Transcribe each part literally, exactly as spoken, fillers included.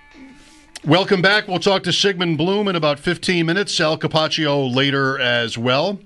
Welcome back. We'll talk to Sigmund Bloom in about fifteen minutes. Sal Capaccio later as well.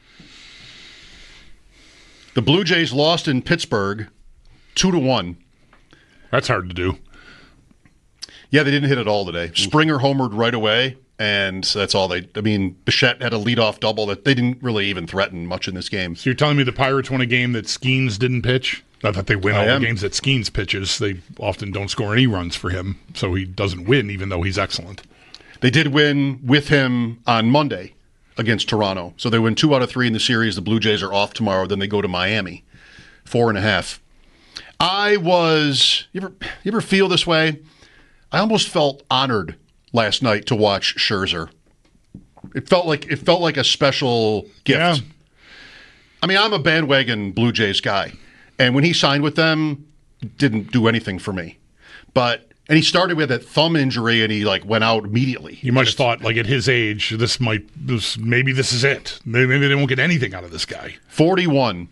The Blue Jays lost in Pittsburgh two to one. That's hard to do. Yeah, they didn't hit it all today. Springer homered right away, and that's all they – I mean, Bichette had a leadoff double that they didn't really even threaten much in this game. So you're telling me the Pirates won a game that Skeens didn't pitch? Not that they win I all am. the games that Skeens pitches. They often don't score any runs for him, so he doesn't win even though he's excellent. They did win with him on Monday against Toronto. So they win two out of three in the series. The Blue Jays are off tomorrow. Then they go to Miami, four and a half. I was, you ever, you ever feel this way? I almost felt honored last night to watch Scherzer. It felt like it felt like a special gift. Yeah. I mean, I'm a bandwagon Blue Jays guy, and when he signed with them, didn't do anything for me. But and he started with that thumb injury, and he like went out immediately. You might have thought, like at his age, this might this maybe this is it. Maybe, maybe they won't get anything out of this guy. forty-one,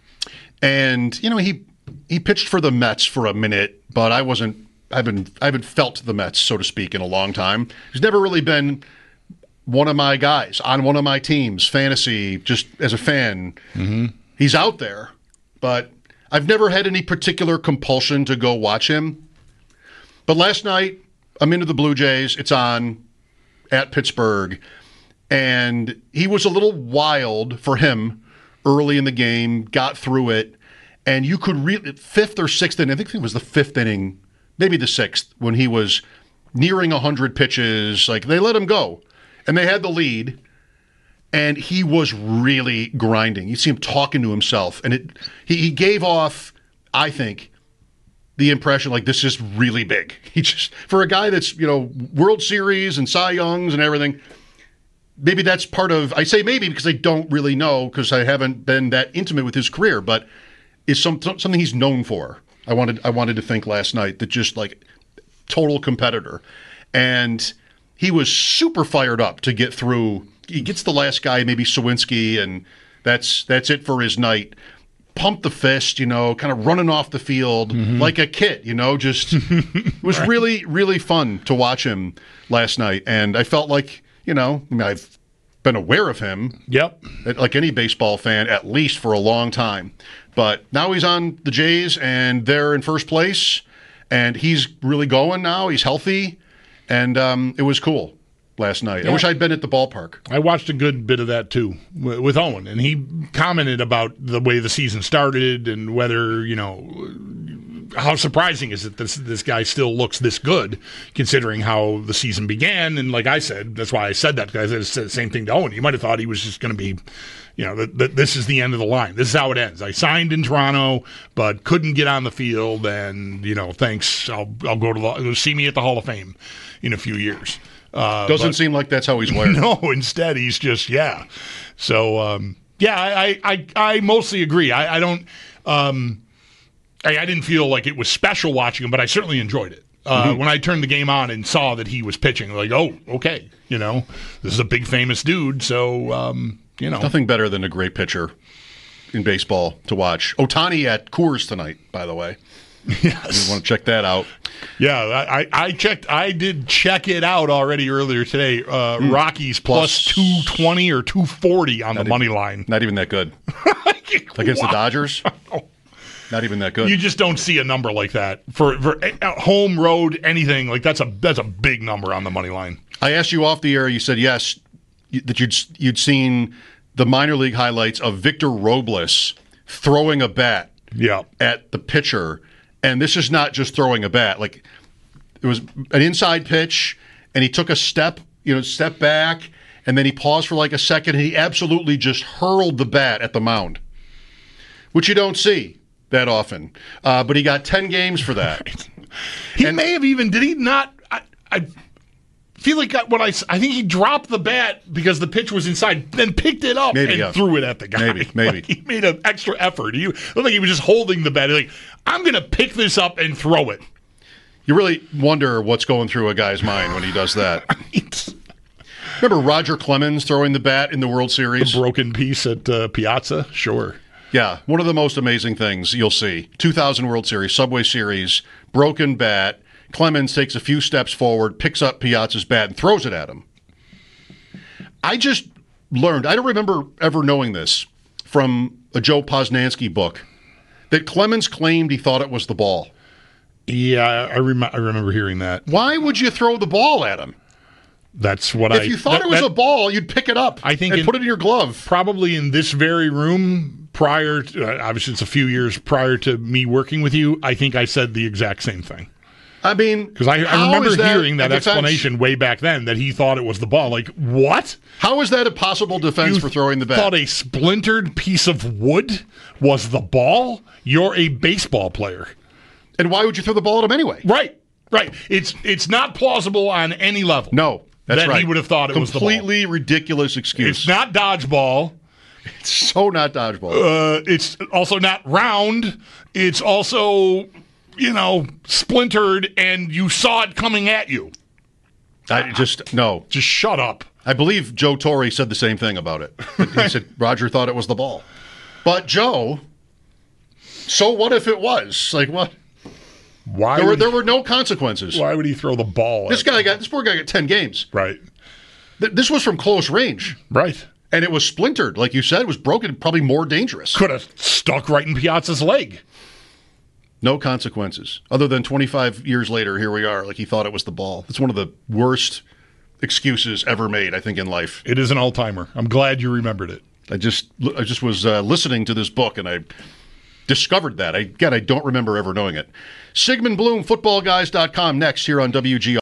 and you know he he pitched for the Mets for a minute, but I wasn't. I haven't I haven't felt the Mets, so to speak, in a long time. He's never really been one of my guys on one of my teams, fantasy, just as a fan. Mm-hmm. He's out there, but I've never had any particular compulsion to go watch him. But last night, I'm into the Blue Jays. It's on at Pittsburgh, and he was a little wild for him early in the game, got through it, and you could really, fifth or sixth inning, I think it was the fifth inning, maybe the sixth, when he was nearing one hundred pitches, like they let him go. And they had the lead, and he was really grinding. You see him talking to himself. And it he, he gave off, I think, the impression like this is really big. He just, for a guy that's, you know, World Series and Cy Youngs and everything, maybe that's part of, I say maybe because I don't really know because I haven't been that intimate with his career, but it's some, something he's known for. I wanted I wanted to think last night that just like total competitor. And he was super fired up to get through. He gets the last guy, maybe Sawinski, and that's that's it for his night. Pumped the fist, you know, kind of running off the field mm-hmm. like a kid, you know, just it was right. really, really fun to watch him last night. And I felt like, you know, I mean, I've been aware of him. Yep. Like any baseball fan, at least for a long time. But now he's on the Jays, and they're in first place, and he's really going now. He's healthy, and um, it was cool last night. Yeah. I wish I'd been at the ballpark. I watched a good bit of that, too, with Owen, and he commented about the way the season started and whether, you know, how surprising is it that this, this guy still looks this good, considering how the season began. And like I said, that's why I said that, because I said the same thing to Owen. You might have thought he was just going to be, you know, that, that this is the end of the line. This is how it ends. I signed in Toronto, but couldn't get on the field, and, you know, thanks. I'll I'll go to the, see me at the Hall of Fame in a few years. Uh, Doesn't but, seem like that's how he's wired. No, instead he's just, yeah. So, um, yeah, I, I, I mostly agree. I, I don't, um, I, I didn't feel like it was special watching him, but I certainly enjoyed it. Uh, mm-hmm. When I turned the game on and saw that he was pitching, like, oh, okay, you know, this is a big famous dude, so, um, you know. Nothing better than a great pitcher in baseball to watch. Ohtani at Coors tonight, by the way. Yes. You want to check that out. Yeah, I, I checked. I did check it out already earlier today. Uh, mm. Rockies plus, plus two twenty or two forty on the even, money line. Not even that good. Against the Dodgers? Not even that good. You just don't see a number like that. For, for home, road, anything, like that's a that's a big number on the money line. I asked you off the air, you said yes, that you'd, you'd seen the minor league highlights of Victor Robles throwing a bat yeah. at the pitcher. And this is not just throwing a bat. Like, it was an inside pitch, and he took a step, you know, step back, and then he paused for like a second, and he absolutely just hurled the bat at the mound, which you don't see that often. Uh, but he got ten games for that. Right. He and, may have even, did he not? I, I feel like what I, I think he dropped the bat because the pitch was inside, then picked it up maybe, and yeah. threw it at the guy. Maybe, maybe. Like he made an extra effort. He looked like he was just holding the bat. He's like, I'm going to pick this up and throw it. You really wonder what's going through a guy's mind when he does that. Right. Remember Roger Clemens throwing the bat in the World Series? The broken piece at uh, Piazza? Sure. Yeah, one of the most amazing things you'll see. two thousand World Series, Subway Series, broken bat. Clemens takes a few steps forward, picks up Piazza's bat, and throws it at him. I just learned, I don't remember ever knowing this from a Joe Posnanski book, that Clemens claimed he thought it was the ball. Yeah, I, rem- I remember hearing that. Why would you throw the ball at him? That's what if I... If you thought that, it was that, a ball, you'd pick it up I think and in, put it in your glove. Probably in this very room prior to, uh, obviously it's a few years prior to me working with you, I think I said the exact same thing. I mean, because I, I remember that hearing that explanation defense? way back then that he thought it was the ball. Like, what? How is that a possible defense you for throwing the bat? Thought a splintered piece of wood was the ball? You're a baseball player. And why would you throw the ball at him anyway? Right, right. It's it's not plausible on any level. No, that's that right. he would have thought it was the ball. Completely ridiculous excuse. It's not dodgeball. It's so not dodgeball. Uh, it's also not round. It's also, you know, splintered, and you saw it coming at you. I just, no. Just shut up. I believe Joe Torre said the same thing about it. He said Roger thought it was the ball. But Joe, so what if it was? Like, what? Why there were would, there were no consequences. Why would he throw the ball? This at guy got this poor guy got ten games. Right. Th- this was from close range. Right. And it was splintered, like you said, it was broken, probably more dangerous. Could have stuck right in Piazza's leg. No consequences. Other than twenty-five years later, here we are, like he thought it was the ball. It's one of the worst excuses ever made, I think, in life. It is an all-timer. I'm glad you remembered it. I just I just was uh, listening to this book, and I discovered that. I, again, I don't remember ever knowing it. Sigmund Bloom, football guys dot com, next here on W G R.